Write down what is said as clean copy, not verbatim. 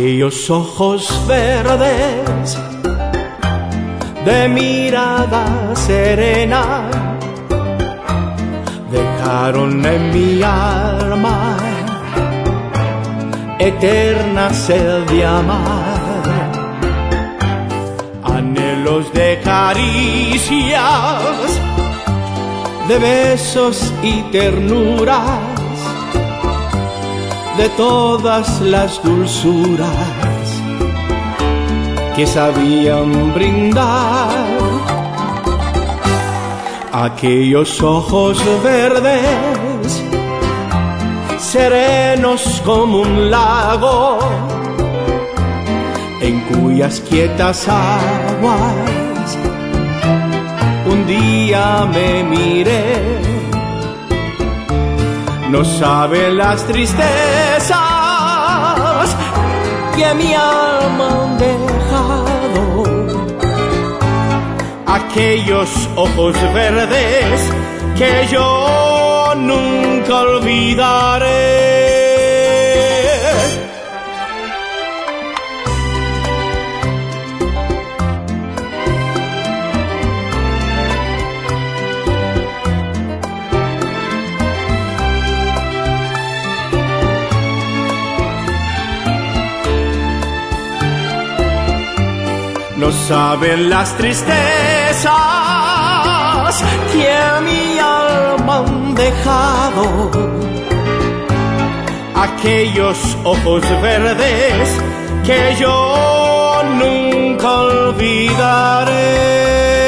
Aquellos ojos verdes de mirada serena dejaron en mi alma eterna sed de amar, anhelos de caricias, de besos y ternuras, de todas las dulzuras que sabían brindar. Aquellos ojos verdes, serenos como un lago, en cuyas quietas aguas un día me miré. No sabe las tristezas que mi alma han dejado. Aquellos ojos verdes que yo nunca olvidaré. No saben las tristezas que a mi alma han dejado. Aquellos ojos verdes que yo nunca olvidaré.